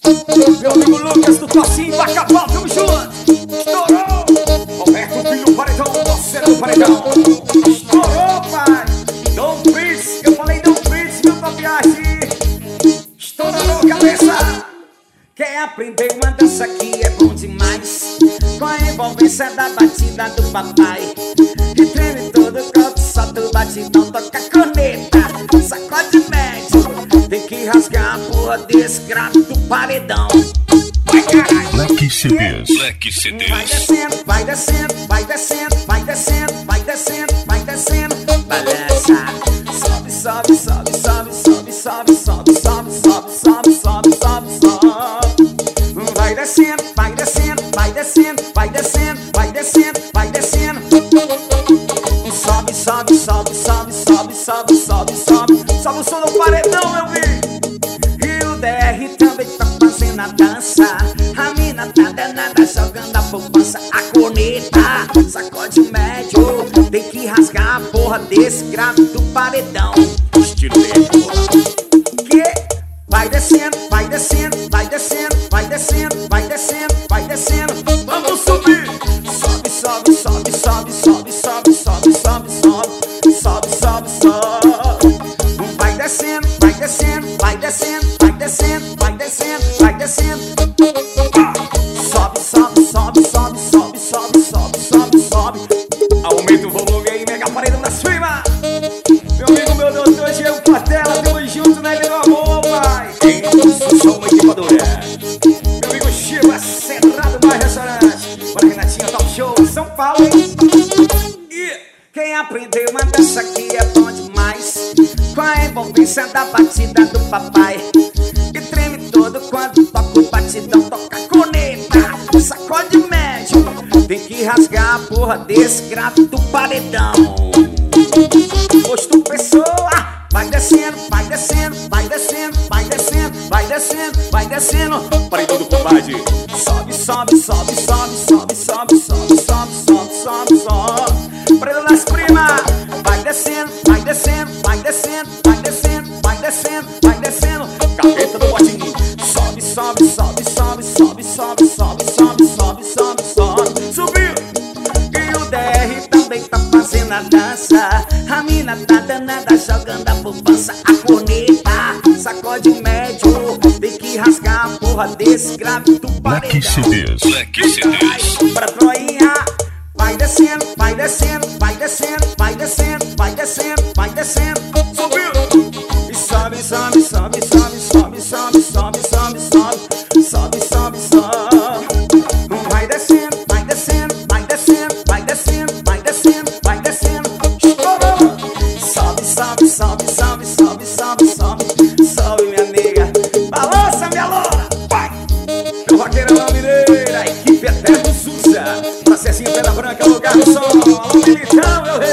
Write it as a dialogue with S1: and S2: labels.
S1: Meu amigo Lucas do Tocinho do Acabal, tamo junto. Estourou. Roberto Filho Paredão, você do Paredão. Estourou, pai. Dom Fritz, eu falei Dom Fritz, meu papiagem. Estourou, cabeça. Quem aprendeu uma dança que é bom demais, com a envolvência da batida do papai, e treme todo o corpo, solta o batidão, toca a corneta, sacode médio, tem que rasgar a porra desse grave do paredão. Vai, caralho!
S2: Black CDs.
S3: Black CDs.
S1: Vai descendo, vai descendo, vai descendo, vai descendo, vai descendo, vai descendo, balança. Sobe, sobe, sobe, sobe, sobe, sobe, sobe, sobe, sobe, sobe, sobe, sobe, sobe. Vai descendo, vai descendo, vai descendo, vai descendo, vai descendo, vai descendo. Sobe, sobe, sobe, sobe, sobe, sobe, sobe, sobe. Sobe o som do paredão, meu filho. E o DR também tá fazendo a dança. A mina tá danada jogando a poupança. A corneta sacode o médio, tem que rasgar a porra desse grave do paredão. Estilete, que vai descendo, vai descendo, vai descendo, vai descendo, vai descendo, vai descendo. Vamos subir. Sobe, sobe, sobe, sobe, sobe, sobe, sobe, sobe, sobe, sobe, sobe, sobe. Vai descendo, vai descendo, vai descendo, vai descendo, vai descendo, vai descendo. Sobe, sobe, sobe, sobe, sobe, sobe, sobe, sobe, sobe. Aumenta o volume aí, mega paredão das firmas. Meu amigo, meu doutor Diego Platela, tamo junto, né, meu amor, pai. Isso, sou uma equipadora. Meu amigo Chico, Cerrado, mais restaurante. Bora, Renatinha, Top Show, São Paulo, hein? E quem aprendeu uma dança que é bom demais, com a envolvência da batida do papai, e treme todo quando toca o batidão, toca a corneta, sacode médio, tem que rasgar a porra desse grave do paredão. Posto pessoa, vai descendo, vai descendo, vai descendo, vai descendo, vai descendo, vai descendo. Paredão do combate. Sobe, sobe, sobe, sobe, sobe, sobe, sobe, sobe, sobe, sobe, sobe. Paredão das primas. Vai descendo, vai descendo, vai descendo, vai descendo, vai descendo, vai descendo. Capeta do botinho. Sobe, sobe, sobe, sobe, sobe, sobe, sobe, sobe, sobe, sobe, sobe. Subiu. E o DR também tá fazendo a dança. A mina tá danada jogando a poupança. A corneta sacode o médio, tem que rasgar a porra desse grave do paredão.
S2: Black CDs.
S3: Black CDs.
S1: Pra Troinha. Vai descendo, vai descendo, vai descendo, vai descendo, vai descendo, vai descendo. Subiu. E sobe, sobe, sobe, sobe, sobe, sobe, sobe, sobe, sobe, sobe, sobe, sobe. Vai descendo, vai descendo, vai descendo, vai descendo, vai descendo, vai descendo. Estourou. Sobe, sobe, sobe, sobe, sobe, sobe, sobe, sobe, minha nega. Balança, minha loura. Vai. Meu vaqueirão mineira, a equipe Eterno Sussa. Pra Cezinha Pedra Branca, lugar do som. Alô, Militão, meu rei.